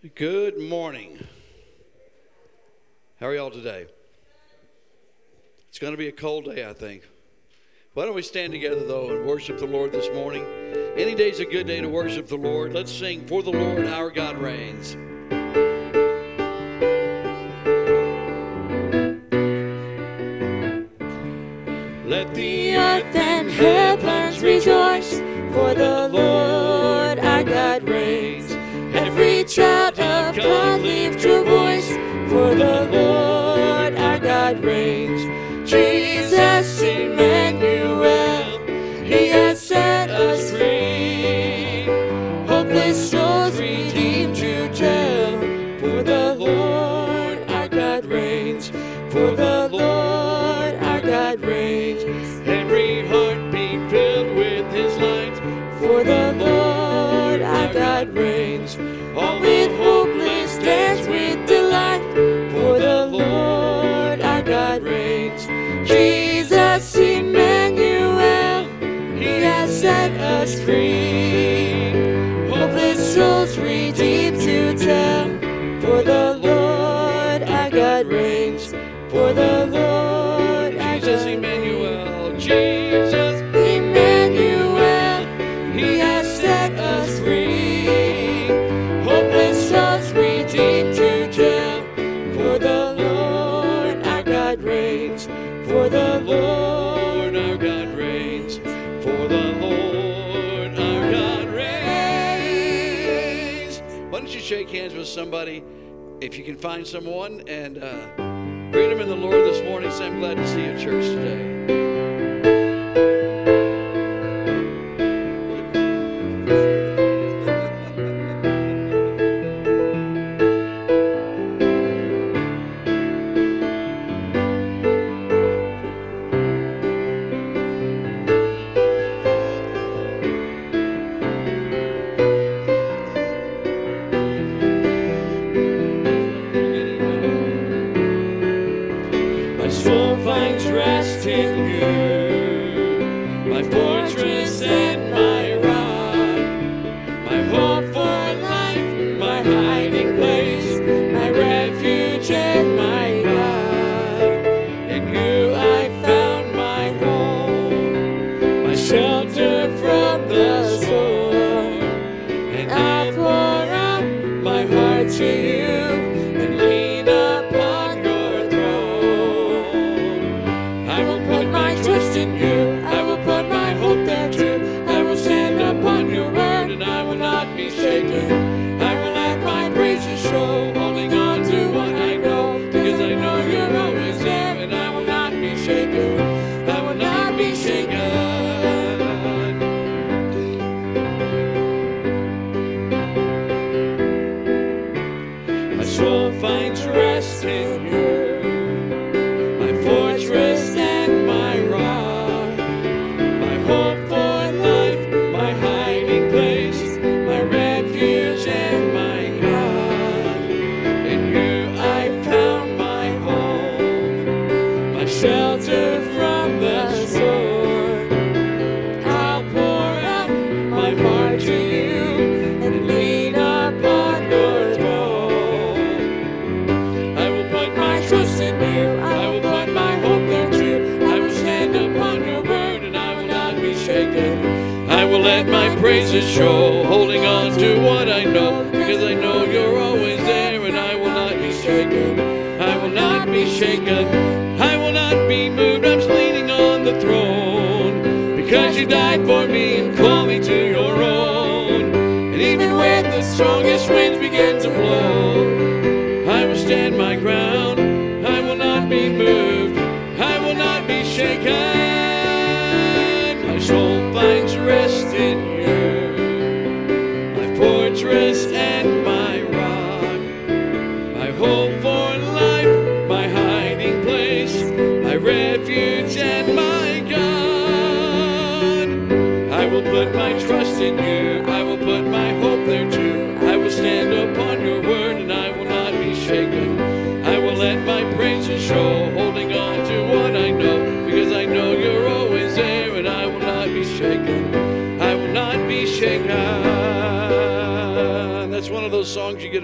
Good morning. How are y'all today? It's going to be a cold day, I think. Why don't we stand together, though, and worship the Lord this morning? Any day's a good day to worship the Lord. Let's sing, "For the Lord our God reigns." Let the earth and heavens rejoice, for the Lord our God reigns. Every child of God lift your voice, for the Lord our God reigns. Jesus Emmanuel, He has set us free. Hopeless souls redeemed to tell, for the Lord our God reigns. For the Lord our God reigns. Every heart be filled with His light, for the Lord our God reigns. All with hopeless dance with delight, for the Lord our God reigns. Jesus Emmanuel, He has set us free. Hopeless souls redeemed to tell, for the Lord our God reigns. For the Lord our Jesus Emmanuel, Jesus Emmanuel, He has set us free. Hopeless souls redeemed to tell, for the Lord our God reigns. For the Lord our God reigns. For the Lord our God reigns. Why don't you shake hands with somebody, if you can find someone, and greet them in the Lord this morning. Say, "I'm glad to see you at church today." My soul finds rest in you, my fortress and my rock, my hope for life, my hiding place, my refuge and my God. In you I found my home, my shelter from the storm, and I pour out my heart to you and lean upon your throne. I will put my trust in you, I will put my hope there too. I will stand upon your word and I will not be shaken. I will let my praises show, holding on to what I know, because I know you're always there and I will not be shaken. I will not be shaken. My soul finds rest in you, my fortress and my rock, my hope for life, my hiding place, my refuge and my God. In you I found my home, my shelter from the storm. I'll pour out my heart to you and lean upon your throne. I will put my trust in you, I will put my hope there too. I will stand upon your word and I will not be shaken. I will let my praises show, holding on to what I know, because I know you're always there and I will not be shaken. I will not be shaken. I will not be moved. I'm leaning on the throne, because you died for me and called me to your own. And even when the strongest winds begin to blow, I will stand my ground. I will not be moved. I will not be shaken. My soul finds rest in you, my fortress and my rock, my hope for life, my hiding place.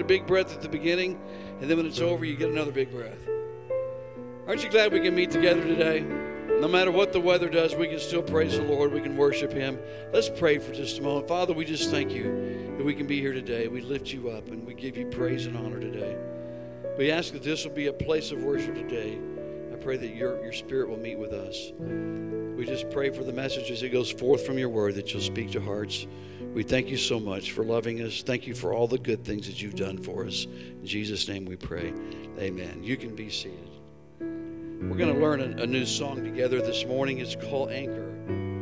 get a big breath at the beginning, and then when it's over, you get another big breath. Aren't you glad we can meet together today? No matter what the weather does, we can still praise the Lord. We can worship Him. Let's pray for just a moment. Father, we just thank you that we can be here today. We lift you up, and we give you praise and honor today. We ask that this will be a place of worship today. I pray that your Spirit will meet with us. We just pray for the message as it goes forth from your word, that you'll speak to hearts. We thank you so much for loving us. Thank you for all the good things that you've done for us. In Jesus' name we pray. Amen. You can be seated. We're going to learn a new song together this morning. It's called Anchor.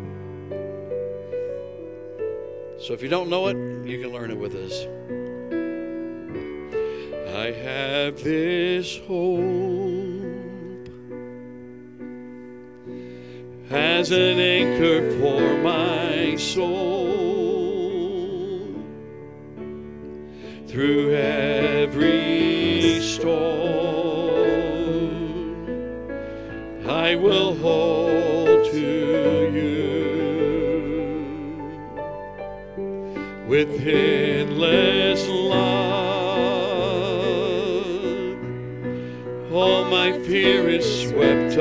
So if you don't know it, you can learn it with us. I have this hope as an anchor for my soul through every storm. I will hold to you with endless love. All my fear is swept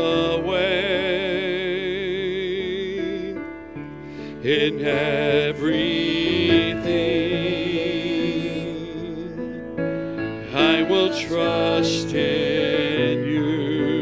away. In everything, I will trust in you.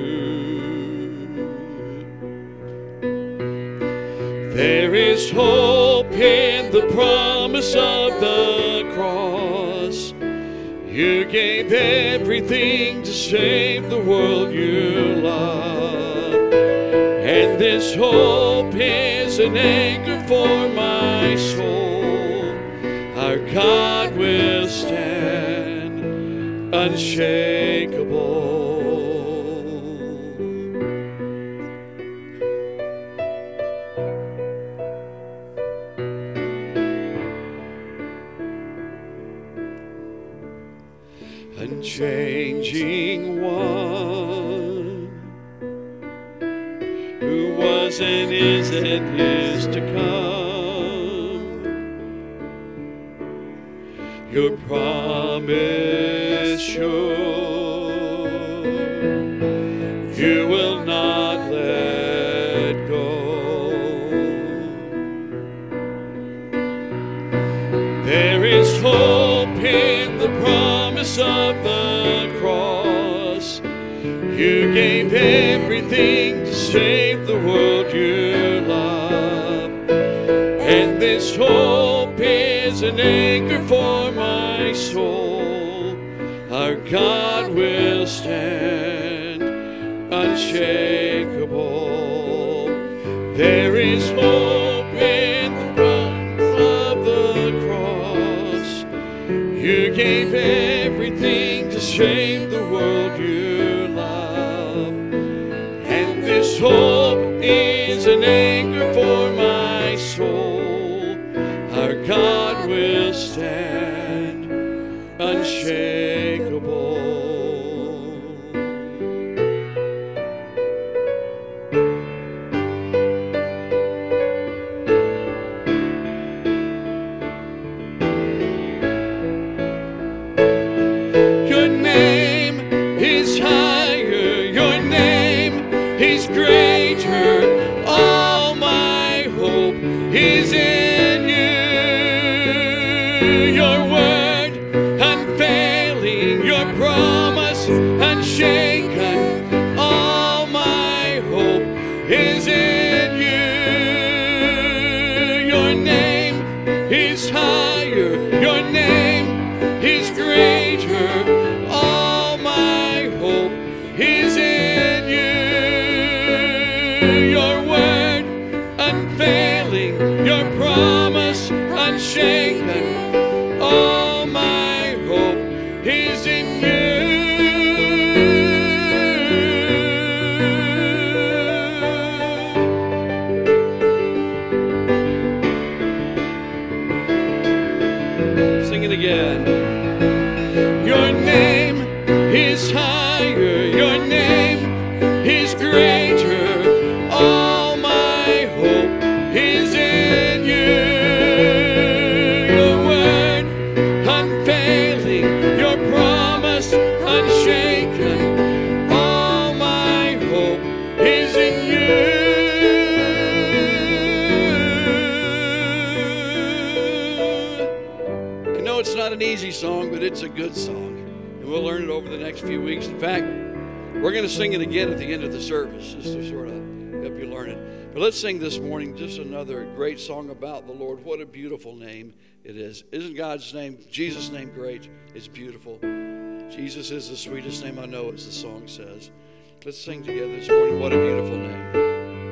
There is hope in the promise of the cross. You gave everything to save the world you love. And this hope is an anchor for my soul. Our God will stand unshakable. Unchanging one, who was and is to come. Your promise sure, you will not let go. There is hope in the promise of the cross. You gave everything to save the world you love. And this hope is an anchor for my soul. Our God will stand unshakable. There is hope in the promise of the cross. You gave everything to save the world you love. And this hope is an anchor for my soul. Our God will stand unshakable. Your name is higher, your name is greater. All my hope is in you. Your word unfailing, your promise unshaken. All my hope is in you. Your name is higher, your name is greater. All my hope is in you. Your word unfailing, your promise unshaken. All my hope is in you. Sing it again. Your name song, but it's a good song. And we'll learn it over the next few weeks. In fact, we're going to sing it again at the end of the service, just to sort of help you learn it. But let's sing this morning just another great song about the Lord. What a beautiful name it is. Isn't God's name, Jesus' name, great? It's beautiful. Jesus is the sweetest name I know, as the song says. Let's sing together this morning. What a beautiful name.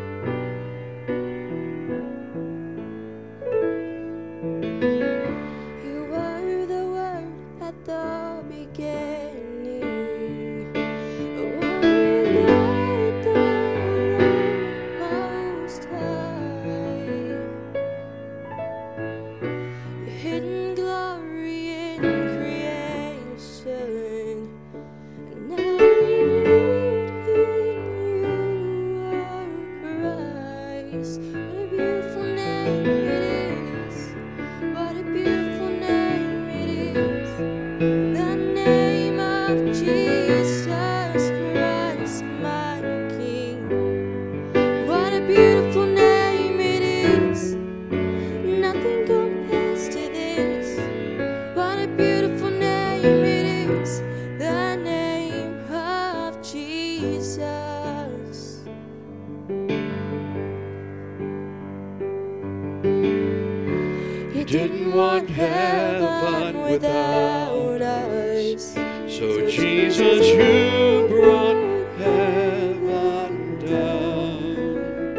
Didn't want heaven without us. So Jesus, you brought heaven down.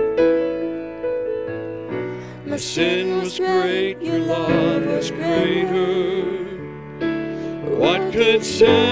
My sin was great, your love was greater. What could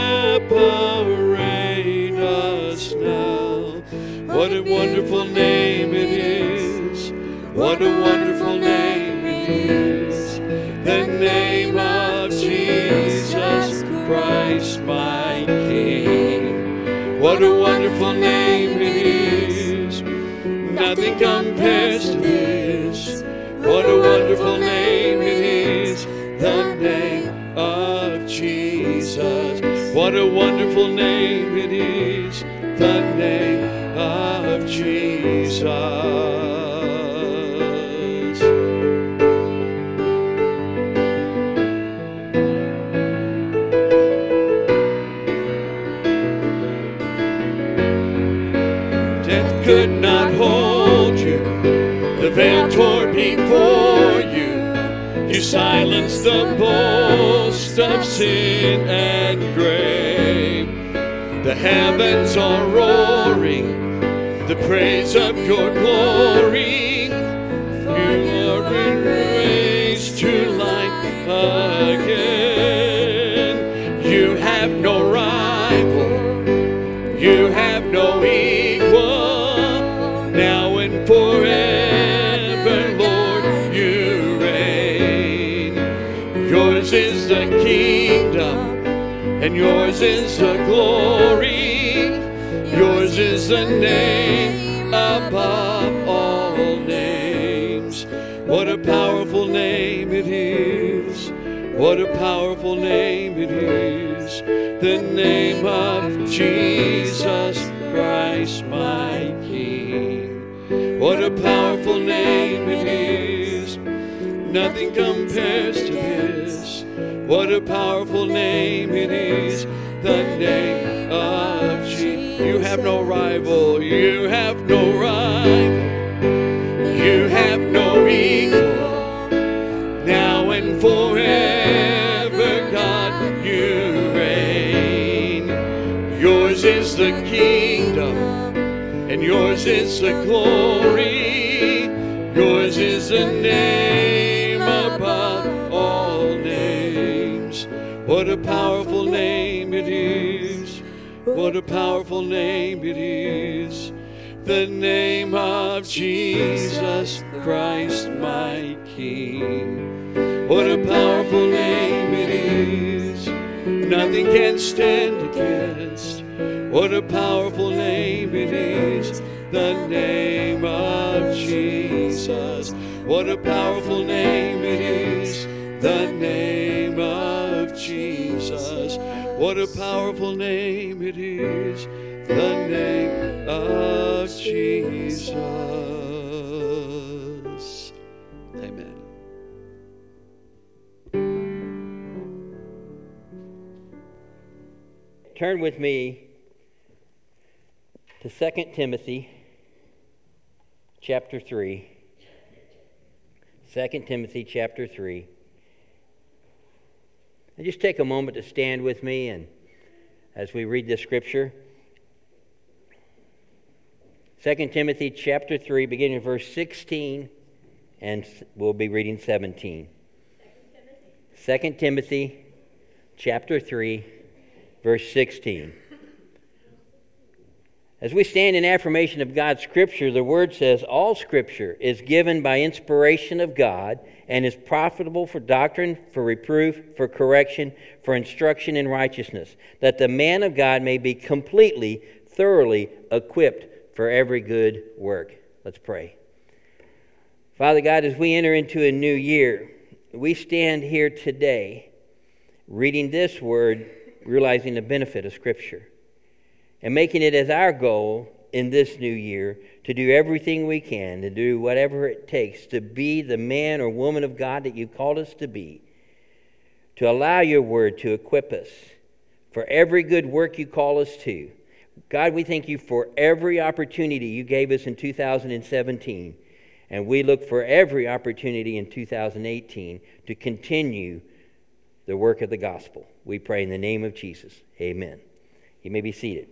separate us now? What a wonderful name it is. What a wonderful name it is. The name of Jesus Christ, my King. What a wonderful name it is. Nothing compares to this. What a wonderful name it is. The name of Jesus. What a wonderful name it is. The name of Jesus. Could not hold you, the veil tore before you. You silenced the boast of sin and grave. The heavens are roaring the praise of your glory. You are raised to life again. You have no rival, you have no equal. Now and forever, Lord, you reign. Yours is the kingdom, and yours is the glory. Yours is the name above all names. What a powerful name it is. What a powerful name it is. The name of Jesus Christ, my King. What a powerful name it is. Nothing compares to this. What a powerful name it is. The name of Jesus. You have no rival. You have no rival. You have no equal. Now and forever, God, you reign. Yours is the kingdom, and yours is the glory. Yours is the name above all names. What a powerful name it is. What a powerful name it is. The name of Jesus Christ, my King. What a powerful name it is. Nothing can stand against. What a powerful name it is. The name of Jesus. What a powerful name it is. The name of Jesus. What a powerful name it is. The name of Jesus. Amen. turn with me to 2 Timothy chapter 3. 2 Timothy chapter 3. And just take a moment to stand with me and as we read this scripture. 2 Timothy chapter 3, beginning in verse 16, and we'll be reading 17. 2 Timothy chapter 3, verse 16. As we stand in affirmation of God's Scripture, the Word says, all Scripture is given by inspiration of God and is profitable for doctrine, for reproof, for correction, for instruction in righteousness, that the man of God may be completely, thoroughly equipped for every good work. Let's pray. Father God, as we enter into a new year, we stand here today reading this Word, realizing the benefit of Scripture, and making it as our goal in this new year to do everything we can, to do whatever it takes to be the man or woman of God that you've called us to be, to allow your word to equip us for every good work you call us to. God, we thank you for every opportunity you gave us in 2017, and we look for every opportunity in 2018 to continue the work of the gospel. We pray in the name of Jesus. Amen. You may be seated.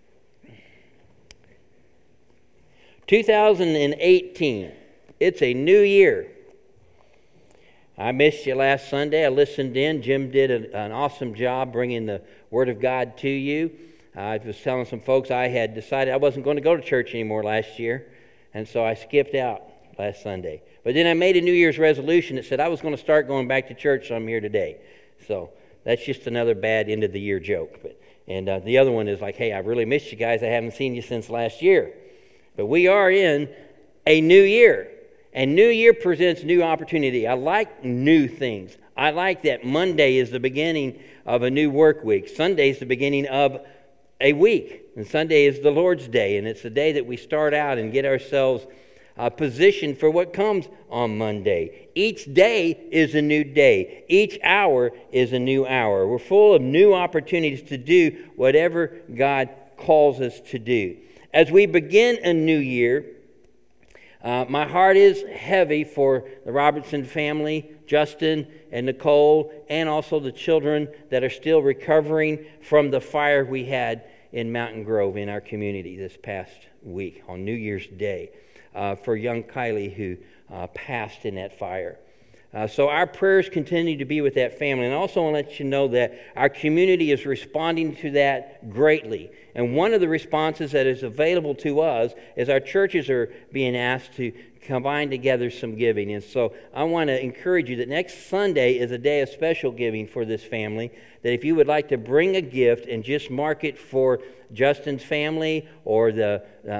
2018, it's a new year. I missed you last Sunday. I listened in. Jim did an awesome job bringing the Word of God to you. I was telling some folks I had decided I wasn't going to go to church anymore last year, and so I skipped out last Sunday. But then I made a New Year's resolution that said I was going to start going back to church, so I'm here today. So that's just another bad end-of-the-year joke. And the other one is like, hey, I really missed you guys. I haven't seen you since last year. But we are in a new year, and new year presents new opportunity. I like new things. I like that Monday is the beginning of a new work week. Sunday is the beginning of a week, and Sunday is the Lord's Day, and it's the day that we start out and get ourselves positioned for what comes on Monday. Each day is a new day. Each hour is a new hour. We're full of new opportunities to do whatever God calls us to do. As we begin a new year, my heart is heavy for the Robertson family, Justin and Nicole, and also the children that are still recovering from the fire we had in Mountain Grove in our community this past week on New Year's Day, for young Kylie who passed in that fire. So our prayers continue to be with that family. And I also want to let you know that our community is responding to that greatly. And one of the responses that is available to us is our churches are being asked to combine together some giving. And so I want to encourage you that next Sunday is a day of special giving for this family, that if you would like to bring a gift and just mark it for Justin's family or the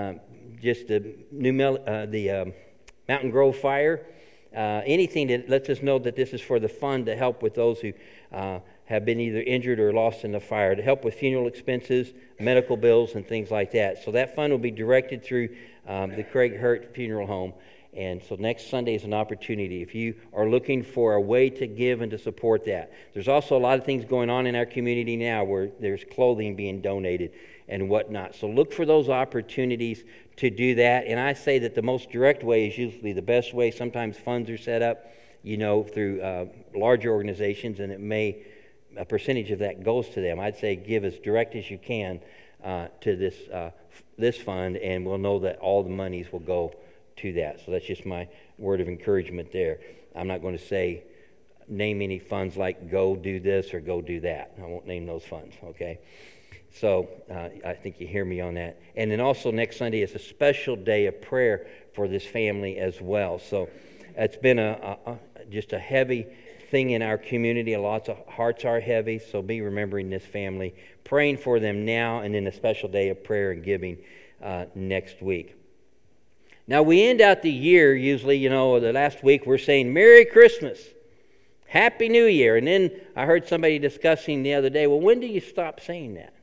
Mountain Grove fire, anything that lets us know that this is for the fund to help with those who have been either injured or lost in the fire, to help with funeral expenses, medical bills, and things like that. So that fund will be directed through the Craig Hurt Funeral Home. And so next Sunday is an opportunity if you are looking for a way to give and to support that. There's also a lot of things going on in our community now where there's clothing being donated and whatnot. So look for those opportunities to do that. And I say that the most direct way is usually the best way. Sometimes funds are set up, through larger organizations, and a percentage of that goes to them. I'd say give as direct as you can to this fund, and we'll know that all the monies will go to that. So that's just my word of encouragement there. I'm not going to name any funds like go do this or go do that. I won't name those funds, okay? So I think you hear me on that. And then also next Sunday is a special day of prayer for this family as well. So it's been just a heavy thing in our community. Lots of hearts are heavy, so be remembering this family, praying for them now, and then a special day of prayer and giving next week. Now, we end out the year, usually, the last week, we're saying, Merry Christmas, Happy New Year. And then I heard somebody discussing the other day, well, when do you stop saying that?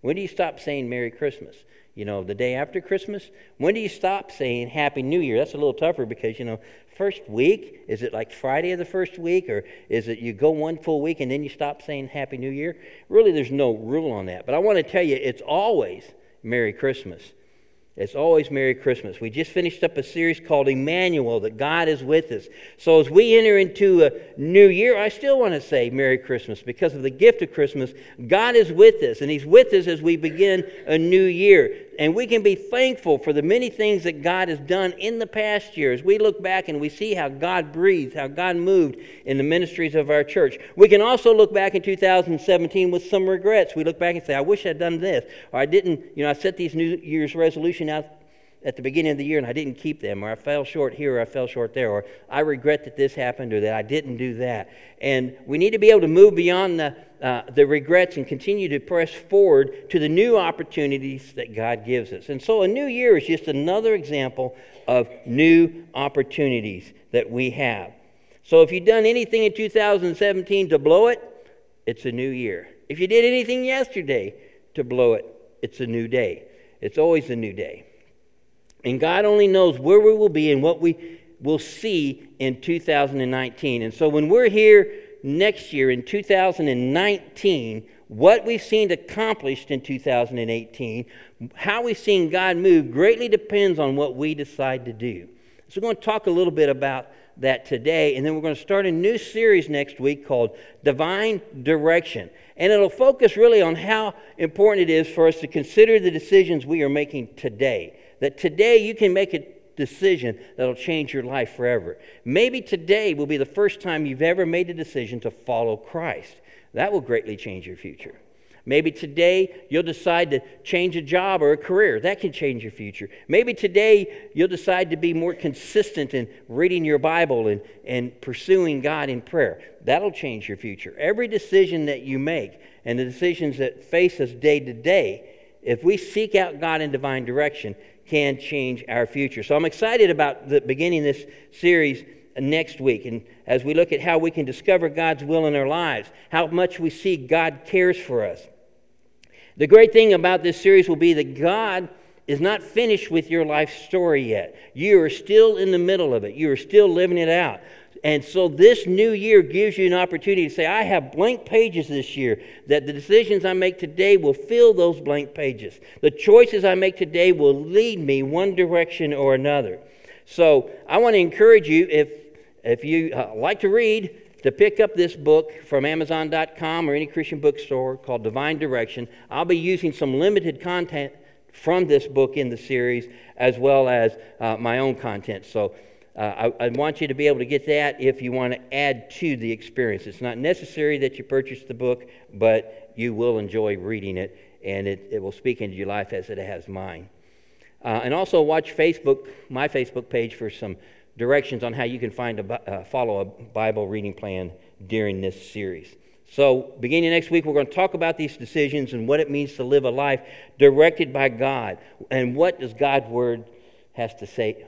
When do you stop saying Merry Christmas? The day after Christmas? When do you stop saying Happy New Year? That's a little tougher because, first week, is it like Friday of the first week? Or is it you go one full week and then you stop saying Happy New Year? Really, there's no rule on that. But I want to tell you, it's always Merry Christmas. It's always Merry Christmas. We just finished up a series called Emmanuel, that God is with us. So as we enter into a new year, I still want to say Merry Christmas because of the gift of Christmas. God is with us, and He's with us as we begin a new year. And we can be thankful for the many things that God has done in the past year. As we look back and we see how God breathed, how God moved in the ministries of our church. We can also look back in 2017 with some regrets. We look back and say, I wish I'd done this. Or I didn't, I set these New Year's resolutions out at the beginning of the year and I didn't keep them, or I fell short here, or I fell short there, or I regret that this happened, or that I didn't do that. And we need to be able to move beyond the regrets and continue to press forward to the new opportunities that God gives us. And so a new year is just another example of new opportunities that we have. So if you've done anything in 2017 to blow it, it's a new year. If you did anything yesterday to blow it, it's a new day. It's always a new day. And God only knows where we will be and what we will see in 2019. And so when we're here next year in 2019, what we've seen accomplished in 2018, how we've seen God move greatly depends on what we decide to do. So we're going to talk a little bit about that today, and then we're going to start a new series next week called Divine Direction. And it'll focus really on how important it is for us to consider the decisions we are making today. That today you can make a decision that'll change your life forever. Maybe today will be the first time you've ever made a decision to follow Christ. That will greatly change your future. Maybe today you'll decide to change a job or a career. That can change your future. Maybe today you'll decide to be more consistent in reading your Bible and pursuing God in prayer. That'll change your future. Every decision that you make and the decisions that face us day to day, if we seek out God in divine direction, can change our future. So I'm excited about beginning this series next week, and as we look at how we can discover God's will in our lives, how much we see God cares for us. The great thing about this series will be that God is not finished with your life story yet. You are still in the middle of it. You are still living it out. And so this new year gives you an opportunity to say, I have blank pages this year, that the decisions I make today will fill those blank pages. The choices I make today will lead me one direction or another. So I want to encourage you, if you like to read, to pick up this book from Amazon.com or any Christian bookstore called Divine Direction. I'll be using some limited content from this book in the series, as well as my own content. So I want you to be able to get that if you want to add to the experience. It's not necessary that you purchase the book, but you will enjoy reading it, and it will speak into your life as it has mine. And also watch my Facebook page for some directions on how you can follow a Bible reading plan during this series. So beginning next week, we're going to talk about these decisions and what it means to live a life directed by God, and what does God's Word have to say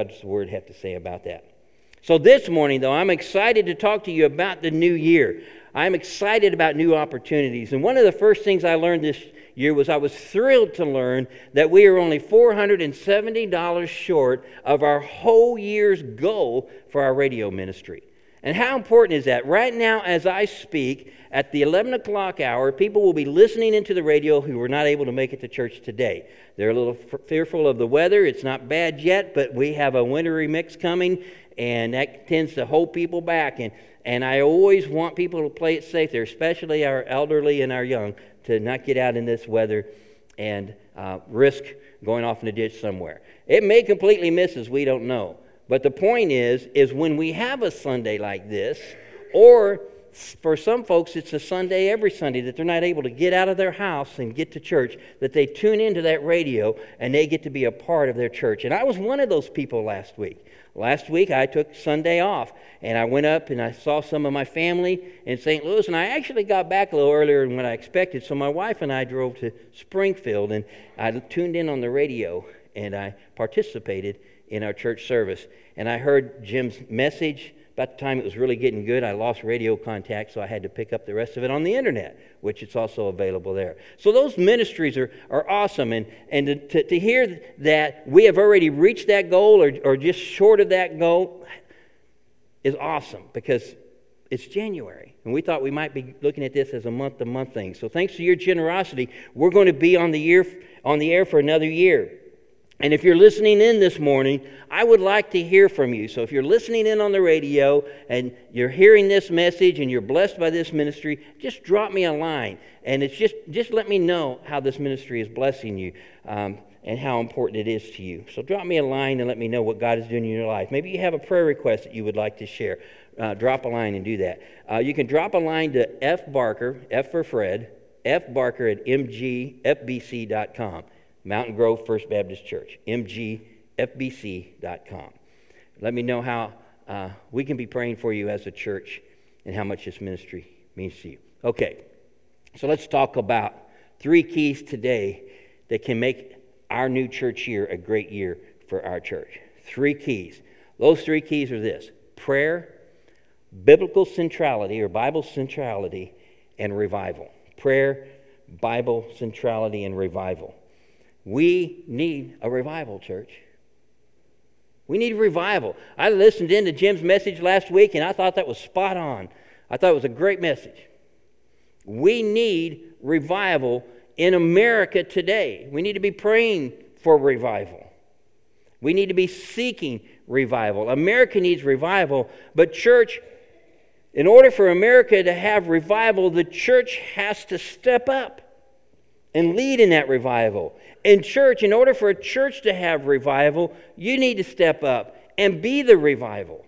about that. So this morning, though, I'm excited to talk to you about the new year. I'm excited about new opportunities. And one of the first things I learned this year was I was thrilled to learn that we are only $470 short of our whole year's goal for our radio ministry. And how important is that? Right now, as I speak, at the 11 o'clock hour, people will be listening into the radio who were not able to make it to church today. They're a little fearful of the weather. It's not bad yet, but we have a wintry mix coming, and that tends to hold people back. And I always want people to play it safe there, especially our elderly and our young, to not get out in this weather and risk going off in a ditch somewhere. It may completely miss us, we don't know. But the point is when we have a Sunday like this, or for some folks it's a Sunday every Sunday that they're not able to get out of their house and get to church, that they tune into that radio and they get to be a part of their church. And I was one of those people last week. Last week I took Sunday off, and I went up and I saw some of my family in St. Louis, and I actually got back a little earlier than what I expected. So my wife and I drove to Springfield, and I tuned in on the radio, and I participated in our church service. And I heard Jim's message about the time it was really getting good, I lost radio contact, so I had to pick up the rest of it on the internet, which it's also available there. So those ministries are awesome, and to hear that we have already reached that goal or just short of that goal is awesome, because it's January, and we thought we might be looking at this as a month-to-month thing. So thanks to your generosity, we're going to be on the air for another year. And if you're listening in this morning, I would like to hear from you. So if you're listening in on the radio and you're hearing this message and you're blessed by this ministry, just drop me a line. And it's just let me know how this ministry is blessing you and how important it is to you. So drop me a line and let me know what God is doing in your life. Maybe you have a prayer request that you would like to share. Drop a line and do that. You can drop a line to F. Barker, F for Fred, F. Barker at mgfbc.com. Mountain Grove First Baptist Church, mgfbc.com. Let me know how we can be praying for you as a church and how much this ministry means to you. Okay, so let's talk about 3 keys today that can make our new church year a great year for our church. 3 keys. Those 3 keys are this: prayer, biblical centrality or Bible centrality, and revival. Prayer, Bible centrality, and revival. We need a revival, church. We need a revival. I listened into Jim's message last week, and I thought that was spot on. I thought it was a great message. We need revival in America today. We need to be praying for revival. We need to be seeking revival. America needs revival, but church, in order for America to have revival, the church has to step up and lead in that revival. In church, in order for a church to have revival, you need to step up and be the revival.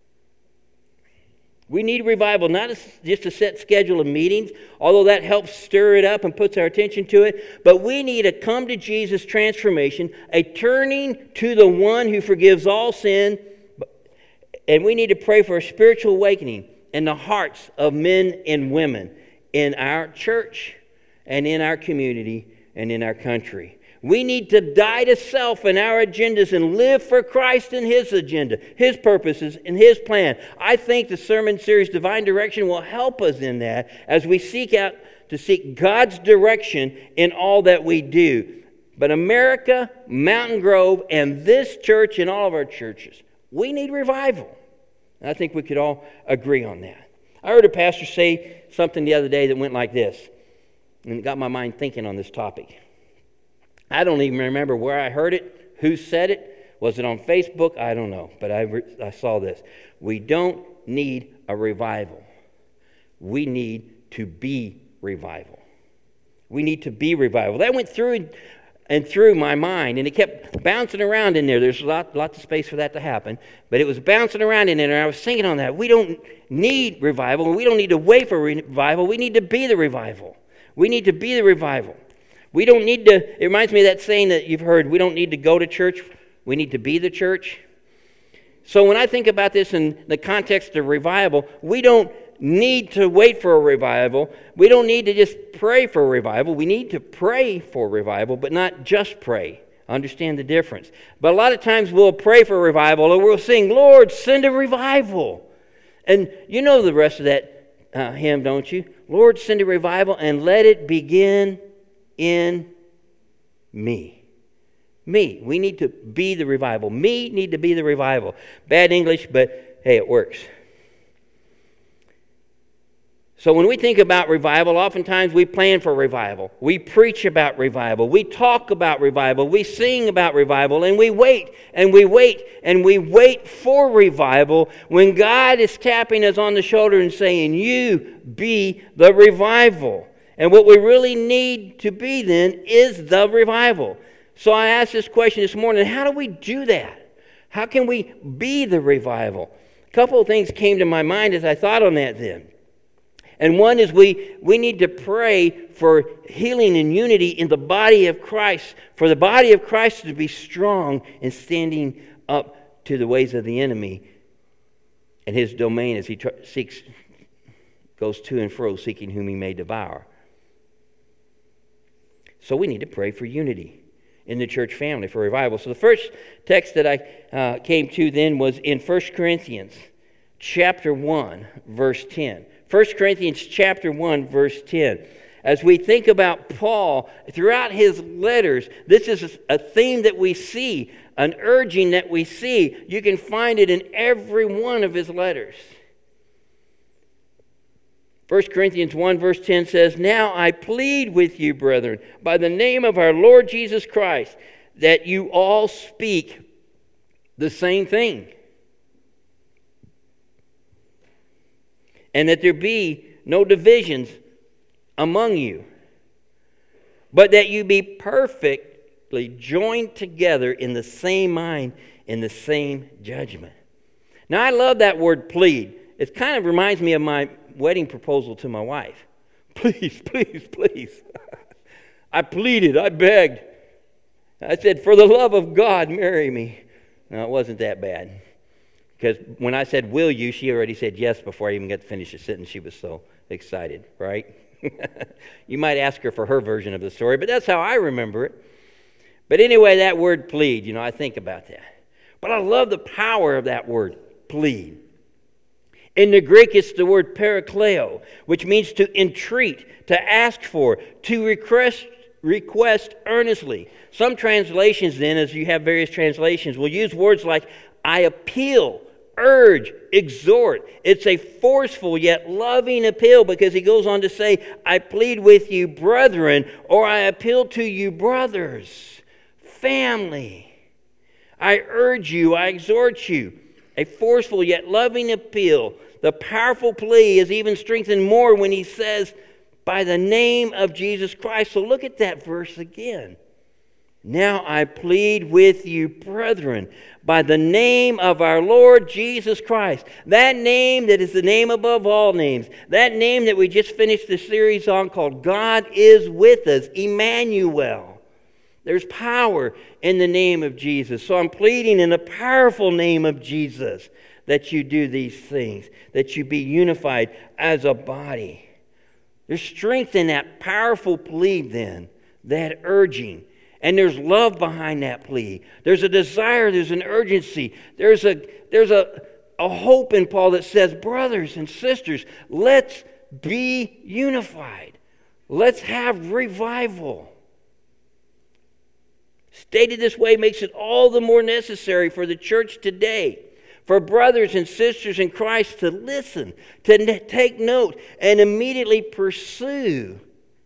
We need revival, not just a set schedule of meetings, although that helps stir it up and puts our attention to it, but we need a come to Jesus transformation, a turning to the one who forgives all sin, and we need to pray for a spiritual awakening in the hearts of men and women in our church and in our community and in our country. We need to die to self and our agendas and live for Christ and His agenda, His purposes, and His plan. I think the sermon series Divine Direction will help us in that as we seek God's direction in all that we do. But America, Mountain Grove, and this church and all of our churches, we need revival. And I think we could all agree on that. I heard a pastor say something the other day that went like this, and it got my mind thinking on this topic. I don't even remember where I heard it, who said it. Was it on Facebook? I don't know, but I saw this. We don't need a revival. We need to be revival. We need to be revival. That went through my mind, and it kept bouncing around in there. There's lots of space for that to happen, but it was bouncing around in there, and I was thinking on that. We don't need revival, and we don't need to wait for revival. We need to be the revival. We need to be the revival. We don't need to, it reminds me of that saying that you've heard, we don't need to go to church, we need to be the church. So when I think about this in the context of revival, we don't need to wait for a revival. We don't need to just pray for a revival. We need to pray for revival, but not just pray. Understand the difference. But a lot of times we'll pray for revival, or we'll sing, Lord, send a revival. And you know the rest of that hymn, don't you? Lord, send a revival and let it begin in me. Me. We need to be the revival. Me need to be the revival. Bad English, but hey, it works. So when we think about revival, oftentimes we plan for revival. We preach about revival. We talk about revival. We sing about revival. And we wait, and we wait, and we wait for revival when God is tapping us on the shoulder and saying, you be the revival. And what we really need to be then is the revival. So I asked this question this morning, how do we do that? How can we be the revival? A couple of things came to my mind as I thought on that then. And one is we need to pray for healing and unity in the body of Christ, for the body of Christ to be strong in standing up to the ways of the enemy and his domain as he goes to and fro seeking whom he may devour. So we need to pray for unity in the church family, for revival. So the first text that I came to then was in 1 Corinthians chapter 1, verse 10. 1 Corinthians chapter 1, verse 10. As we think about Paul, throughout his letters, this is a theme that we see, an urging that we see. You can find it in every one of his letters. 1 Corinthians 1 verse 10 says, "Now I plead with you, brethren, by the name of our Lord Jesus Christ, that you all speak the same thing, and that there be no divisions among you, but that you be perfectly joined together in the same mind, in the same judgment." Now, I love that word plead. It kind of reminds me of my wedding proposal to my wife. Please, please, please. I pleaded, I begged. I said, "For the love of God, marry me." No, it wasn't that bad. Because when I said, "Will you?" she already said yes before I even got to finish the sentence. She was so excited, right? You might ask her for her version of the story, but that's how I remember it. But anyway, that word plead, I think about that. But I love the power of that word, plead. In the Greek, it's the word parakleo, which means to entreat, to ask for, to request earnestly. Some translations then, as you have various translations, will use words like "I appeal," "urge," "exhort." It's a forceful yet loving appeal, because he goes on to say, "I plead with you, brethren," or "I appeal to you, brothers, family. I urge you, I exhort you." A forceful yet loving appeal. The powerful plea is even strengthened more when he says, "by the name of Jesus Christ." So look at that verse again. "Now I plead with you, brethren, by the name of our Lord Jesus Christ." That name that is the name above all names. That name that we just finished the series on called "God is with us," Emmanuel. There's power in the name of Jesus. So I'm pleading in the powerful name of Jesus that you do these things, that you be unified as a body. There's strength in that powerful plea then, that urging. And there's love behind that plea. There's a desire, there's an urgency. There's a hope in Paul that says, brothers and sisters, let's be unified. Let's have revival. Stated this way makes it all the more necessary for the church today, for brothers and sisters in Christ to listen, to take note, and immediately pursue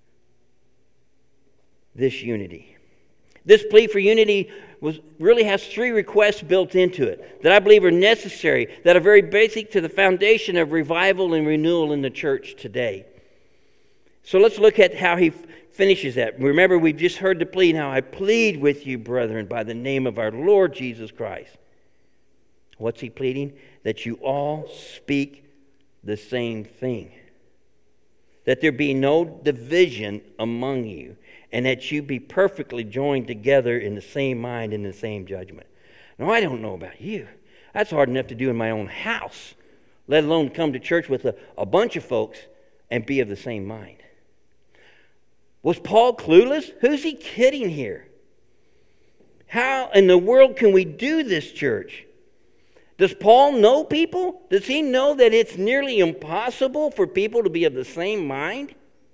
this unity. This plea for unity really has three requests built into it that I believe are necessary, that are very basic to the foundation of revival and renewal in the church today. So let's look at how he finishes that. Remember, we've just heard the plea. "Now I plead with you, brethren, by the name of our Lord Jesus Christ." What's he pleading? That you all speak the same thing. That there be no division among you, and that you be perfectly joined together in the same mind and the same judgment. Now, I don't know about you. That's hard enough to do in my own house, let alone come to church with a bunch of folks and be of the same mind. Was Paul clueless? Who's he kidding here? How in the world can we do this, church? Does Paul know people? Does he know that it's nearly impossible for people to be of the same mind?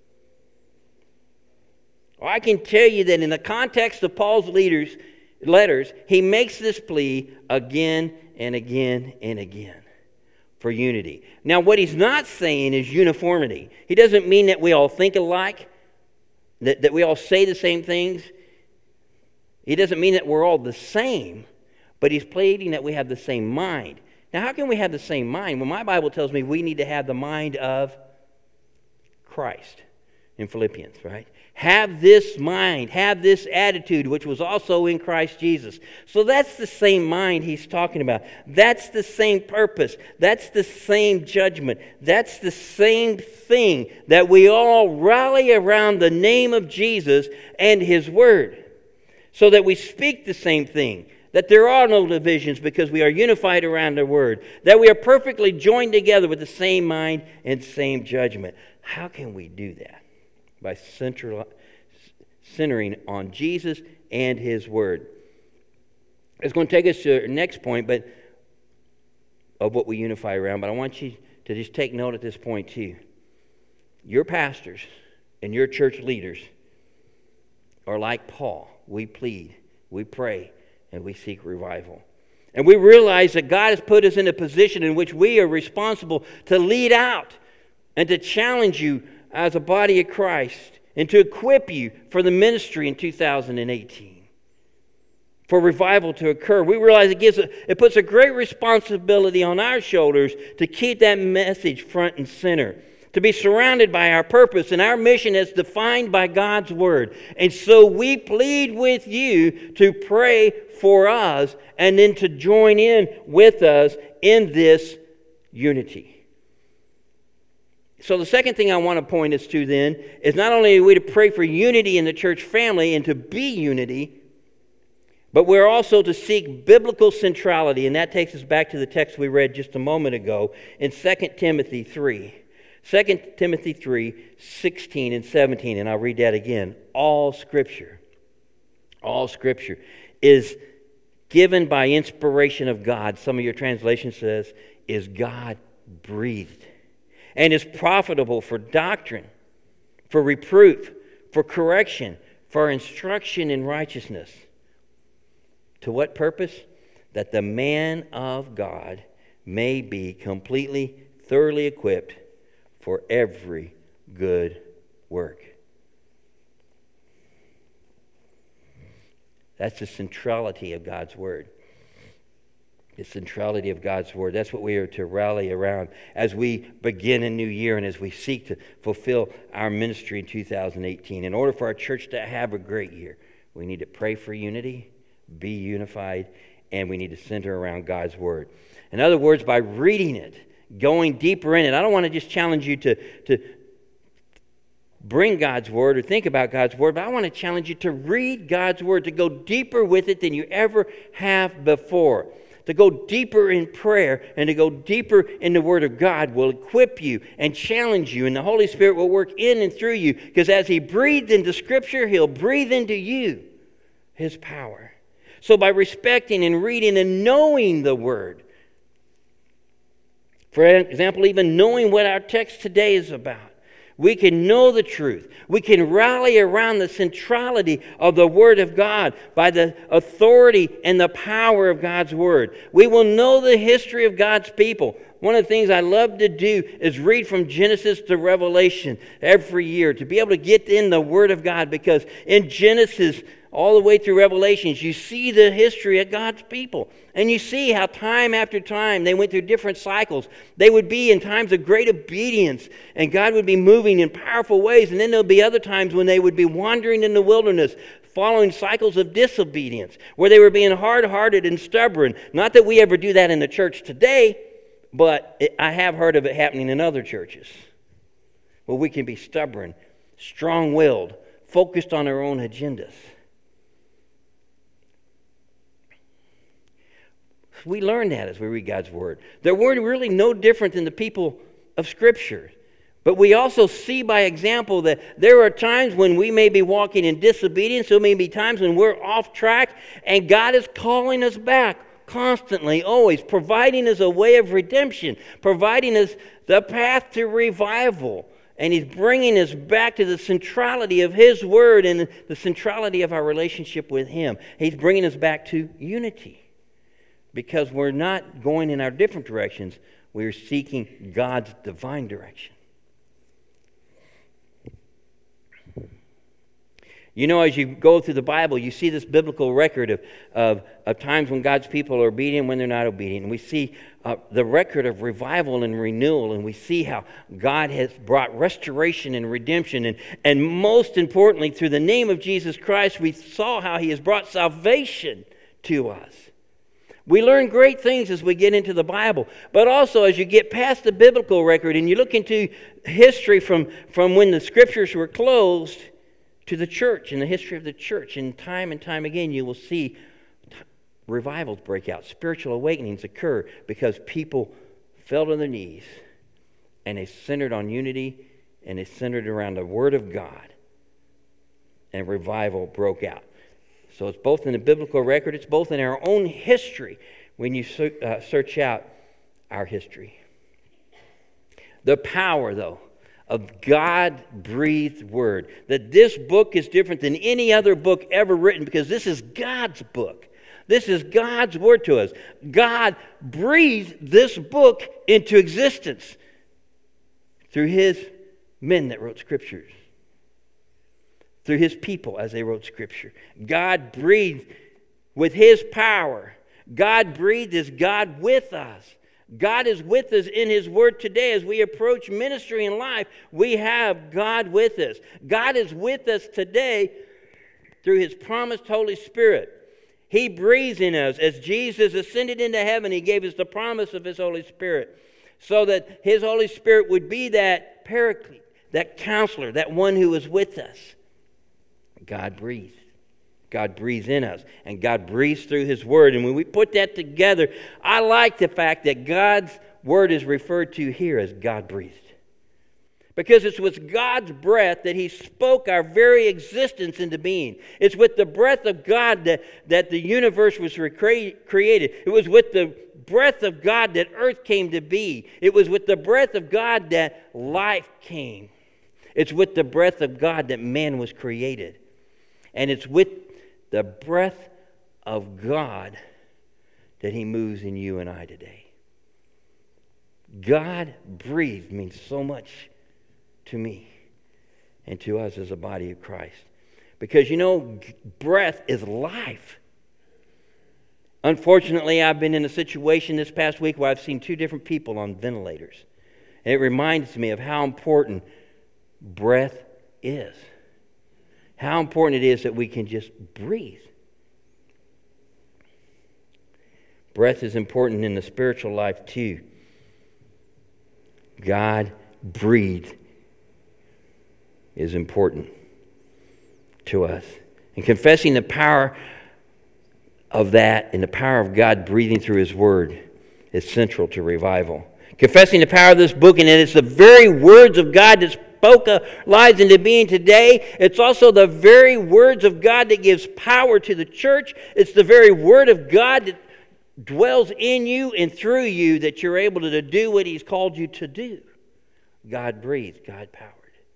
Well, I can tell you that in the context of Paul's letters, he makes this plea again and again and again for unity. Now, what he's not saying is uniformity. He doesn't mean that we all think alike, that we all say the same things. He doesn't mean that we're all the same, but he's pleading that we have the same mind. Now, how can we have the same mind? Well, my Bible tells me we need to have the mind of Christ in Philippians, right? Have this mind, have this attitude, which was also in Christ Jesus. So that's the same mind he's talking about. That's the same purpose. That's the same judgment. That's the same thing, that we all rally around the name of Jesus and his word, so that we speak the same thing, that there are no divisions because we are unified around the word, that we are perfectly joined together with the same mind and same judgment. How can we do that? By centering on Jesus and his word. It's going to take us to our next point, but of what we unify around, but I want you to just take note at this point too. Your pastors and your church leaders are like Paul. We plead, we pray, and we seek revival. And we realize that God has put us in a position in which we are responsible to lead out and to challenge you as a body of Christ and to equip you for the ministry in 2018. For revival to occur. We realize it puts a great responsibility on our shoulders to keep that message front and center, to be surrounded by our purpose and our mission as defined by God's Word. And so we plead with you to pray for us and then to join in with us in this unity. So the second thing I want to point us to then is not only are we to pray for unity in the church family and to be unity, but we're also to seek biblical centrality, and that takes us back to the text we read just a moment ago in 2 Timothy 3. 2 Timothy 3, 16 and 17, and I'll read that again. All Scripture is given by inspiration of God. Some of your translation says, is God-breathed, and is profitable for doctrine, for reproof, for correction, for instruction in righteousness. To what purpose? That the man of God may be completely, thoroughly equipped for every good work. That's the centrality of God's Word. The centrality of God's Word. That's what we are to rally around as we begin a new year and as we seek to fulfill our ministry in 2018. In order for our church to have a great year, we need to pray for unity, be unified, and we need to center around God's Word. In other words, by reading it, going deeper in it. I don't want to just challenge you to bring God's Word or think about God's Word, but I want to challenge you to read God's Word, to go deeper with it than you ever have before. To go deeper in prayer and to go deeper in the Word of God will equip you and challenge you, and the Holy Spirit will work in and through you, because as He breathed into Scripture, He'll breathe into you His power. So by respecting and reading and knowing the Word, for example, even knowing what our text today is about, we can know the truth. We can rally around the centrality of the Word of God by the authority and the power of God's Word. We will know the history of God's people. One of the things I love to do is read from Genesis to Revelation every year, to be able to get in the Word of God, because in Genesis all the way through Revelations, you see the history of God's people. And you see how time after time they went through different cycles. They would be in times of great obedience, and God would be moving in powerful ways. And then there'll be other times when they would be wandering in the wilderness, following cycles of disobedience, where they were being hard-hearted and stubborn. Not that we ever do that in the church today, but I have heard of it happening in other churches, where we can be stubborn, strong-willed, focused on our own agendas. We learn that as we read God's Word. That we're really no different than the people of Scripture. But we also see by example that there are times when we may be walking in disobedience. There may be times when we're off track, and God is calling us back constantly, always, providing us a way of redemption, providing us the path to revival. And He's bringing us back to the centrality of His Word and the centrality of our relationship with Him. He's bringing us back to unity. Because we're not going in our different directions. We're seeking God's divine direction. You know, as you go through the Bible, you see this biblical record of times when God's people are obedient, when they're not obedient. And we see the record of revival and renewal. And we see how God has brought restoration and redemption. And most importantly, through the name of Jesus Christ, we saw how He has brought salvation to us. We learn great things as we get into the Bible, but also as you get past the biblical record and you look into history from when the Scriptures were closed to the church and the history of the church, and time again you will see revivals break out, spiritual awakenings occur because people fell to their knees and they centered on unity and they centered around the Word of God, and revival broke out. So it's both in the biblical record, it's both in our own history when you search out our history. The power, though, of God-breathed word. That this book is different than any other book ever written because this is God's book. This is God's word to us. God breathed this book into existence through His men that wrote scriptures. Through His people as they wrote scripture. God breathed with His power. God breathed as God with us. God is with us in His Word today. As we approach ministry and life, we have God with us. God is with us today through His promised Holy Spirit. He breathes in us. As Jesus ascended into heaven, He gave us the promise of His Holy Spirit so that His Holy Spirit would be that paraclete, that counselor, that one who is with us. God breathes. God breathes in us, and God breathes through His Word. And when we put that together, I like the fact that God's Word is referred to here as God-breathed. Because it's with God's breath that He spoke our very existence into being. It's with the breath of God that the universe was created. It was with the breath of God that earth came to be. It was with the breath of God that life came. It's with the breath of God that man was created. And it's with the breath of God that He moves in you and I today. God breathed means so much to me and to us as a body of Christ. Because breath is life. Unfortunately, I've been in a situation this past week where I've seen 2 different people on ventilators. And it reminds me of how important breath is. How important it is that we can just breathe. Breath is important in the spiritual life too. God breathed is important to us. And confessing the power of that and the power of God breathing through His Word is central to revival. Confessing the power of this book, and it's the very words of God that spoke lives into being today. It's also the very words of God that gives power to the church. It's the very Word of God that dwells in you and through you that you're able to do what He's called you to do. God breathed, God powered.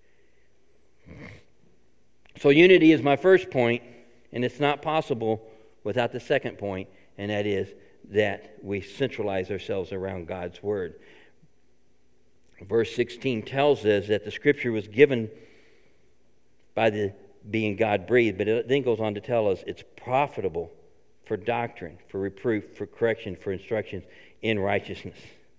So unity is my first point, and it's not possible without the second point, and that is that we centralize ourselves around God's Word. Verse 16 tells us that the Scripture was given by being God-breathed, but it then goes on to tell us it's profitable for doctrine, for reproof, for correction, for instructions in righteousness.